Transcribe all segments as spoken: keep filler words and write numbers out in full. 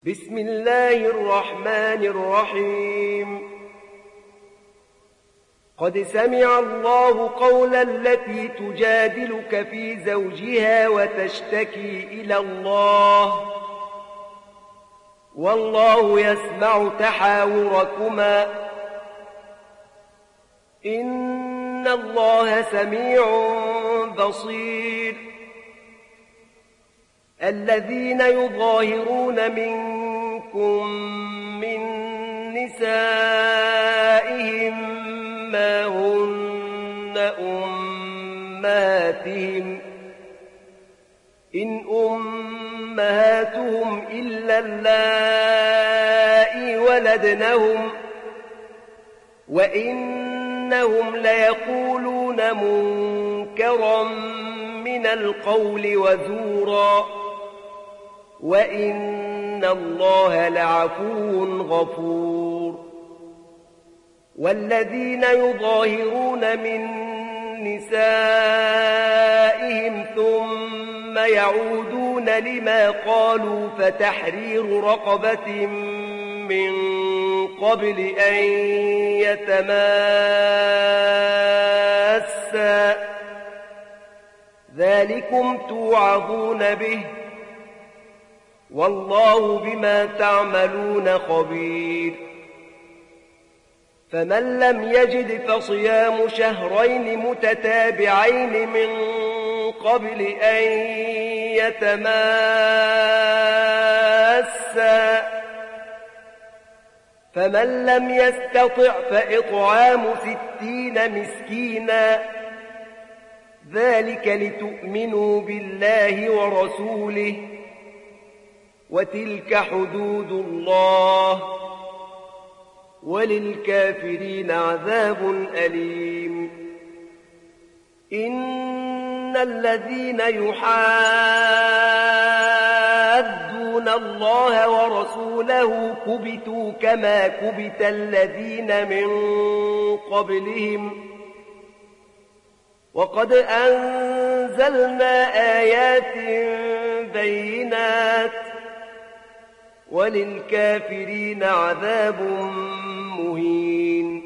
بسم الله الرحمن الرحيم قد سمع الله قول التي تجادلك في زوجها وتشتكي إلى الله والله يسمع تحاوركما إن الله سميع بصير الذين يظاهرون منكم من نسائهم ما هن أمهاتهم إن أمهاتهم إلا اللائي ولدنهم وإنهم ليقولون منكرا من القول وزورا وإن الله لعفو غفور والذين يظاهرون من نسائهم ثم يعودون لما قالوا فتحرير رقبة من قبل أن يتماسا ذلكم توعظون به والله بما تعملون خبير فمن لم يجد فصيام شهرين متتابعين من قبل أن يتماسا فمن لم يستطع فإطعام ستين مسكينا ذلك لتؤمنوا بالله ورسوله وتلك حدود الله وللكافرين عذاب أليم إن الذين يحادون الله ورسوله كبتوا كما كبت الذين من قبلهم وقد أنزلنا آيات بينات وللكافرين عذاب مهين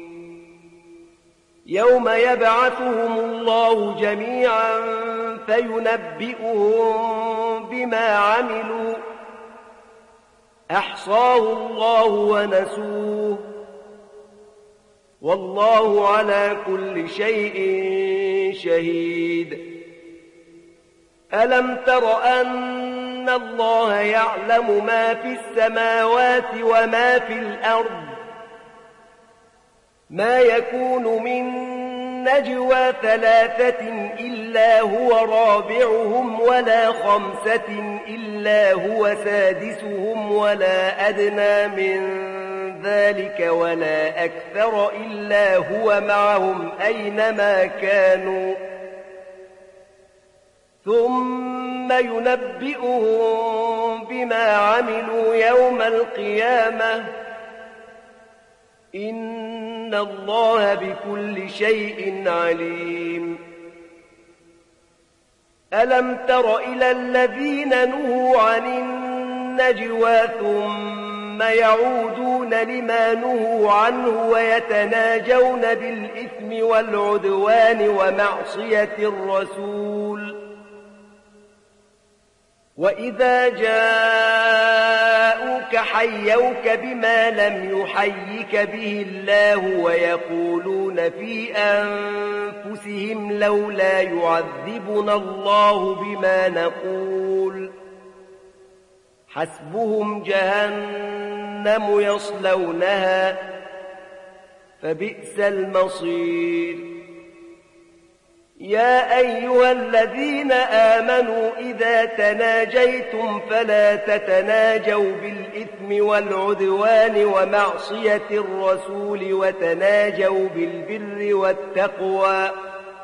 يوم يبعثهم الله جميعا فينبئهم بما عملوا أحصاه الله ونسوه والله على كل شيء شهيد ألم تر أن الله يعلم ما في السماوات وما في الأرض ما يكون من نجوى ثلاثة إلا هو رابعهم ولا خمسة إلا هو سادسهم ولا أدنى من ذلك ولا أكثر إلا هو معهم أينما كانوا ثم ينبئهم بما عملوا يوم القيامة إن الله بكل شيء عليم ألم تر إلى الذين نهوا عن النجوى ثم يعودون لما نهوا عنه ويتناجون بالإثم والعدوان ومعصية الرسول وإذا جاءوك حيوك بما لم يحيك به الله ويقولون في أنفسهم لولا يعذبنا الله بما نقول حسبهم جهنم يصلونها فبئس المصير يا أيها الذين آمنوا إذا تناجيتم فلا تتناجوا بالإثم والعدوان ومعصية الرسول وتناجوا بالبر والتقوى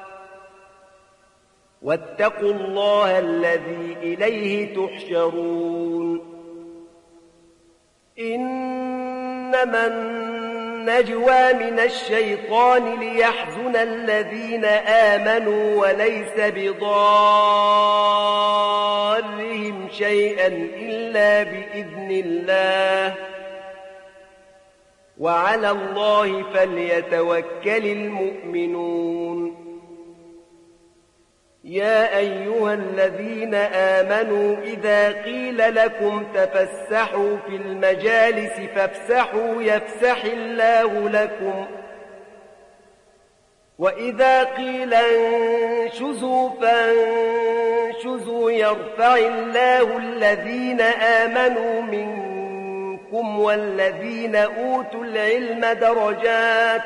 واتقوا الله الذي إليه تحشرون إنما النجوى من الشيطان ليحزن الذين آمنوا وليس بضارهم أرضهم شيئا إلا بإذن الله وعلى الله فليتوكل المؤمنون يا أيها الذين آمنوا إذا قيل لكم تفسحوا في المجالس فافسحوا يفسح الله لكم وإذا قيل انشزوا فانشزوا يرفع الله الذين آمنوا منكم والذين أوتوا العلم درجات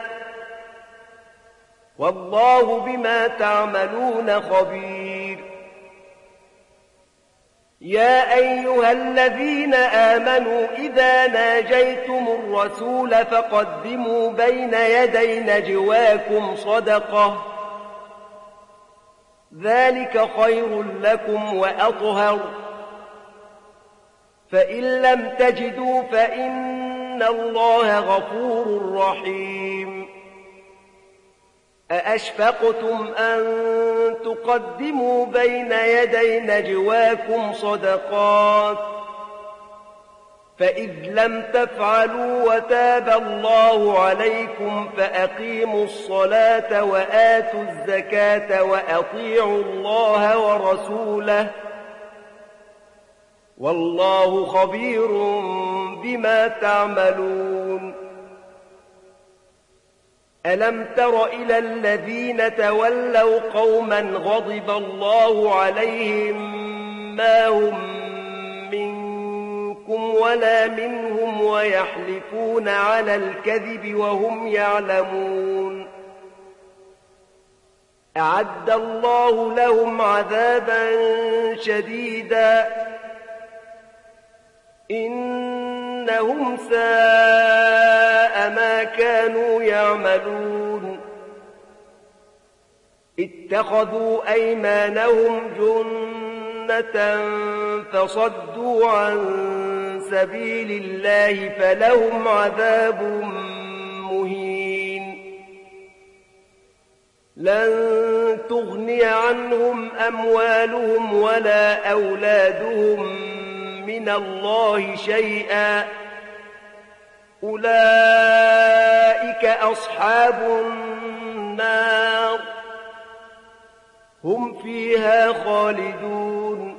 والله بما تعملون خبير يا أيها الذين آمنوا إذا ناجيتم الرسول فقدموا بين يدي نجواكم صدقة ذلك خير لكم وأطهر فإن لم تجدوا فإن الله غفور رحيم أأشفقتم أن تقدموا بين يدي نجواكم صدقات فإذ لم تفعلوا وتاب الله عليكم فأقيموا الصلاة وآتوا الزكاة وأطيعوا الله ورسوله والله خبير بما تعملون ألم تر إلى الذين تولوا قوما غضب الله عليهم ما هم منكم ولا منهم ويحلفون على الكذب وهم يعلمون أعد الله لهم عذابا شديدا إنهم ساء ما كانوا يعملون اتخذوا أيمانهم جنة فصدوا عن سبيل الله فلهم عذاب مهين لن تغني عنهم أموالهم ولا أولادهم من الله شيئا أولئك أصحاب النار هم فيها خالدون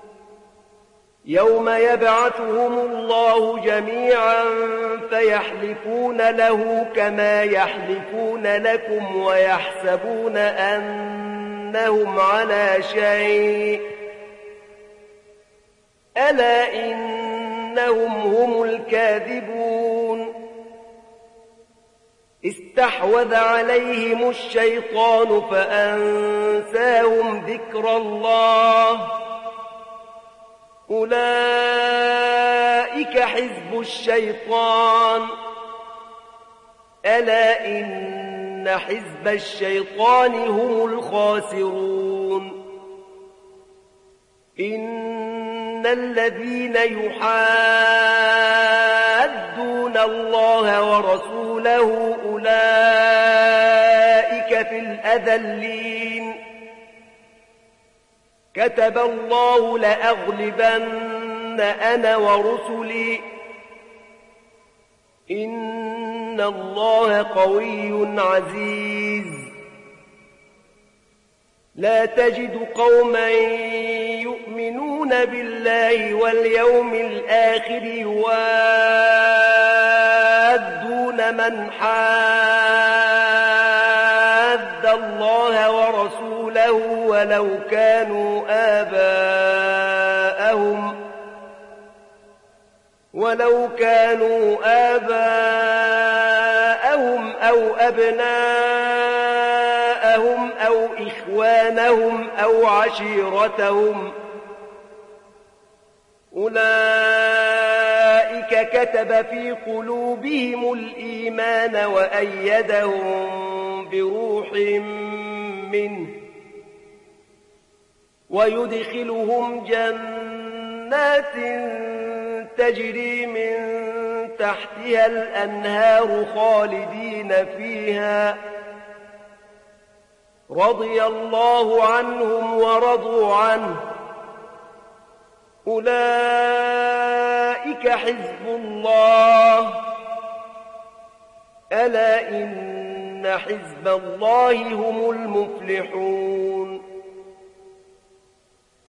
يوم يبعثهم الله جميعا فيحلفون له كما يحلفون لكم ويحسبون أنهم على شيء ألا إنهم هم الكاذبون استحوذ عليهم الشيطان فأنساهم ذكر الله أولئك حزب الشيطان ألا إن حزب الشيطان هم الخاسرون إن الذين يحادون الله ورسوله أولئك في الأذلين كتب الله لأغلبن أنا ورسلي إن الله قوي عزيز لا تجد قوما يؤمنون بالله واليوم الآخر يوادون من حاد الله ورسوله ولو كانوا آباءهم ولو كانوا آباءهم أو أبناءهم أو إخوانهم أو عشيرتهم أولئك كتب في قلوبهم الإيمان وأيدهم بروح منه ويدخلهم جنات تجري من تحتها الأنهار خالدين فيها رضي الله عنهم ورضوا عنه أولئك حزب الله ألا إن حزب الله هم المفلحون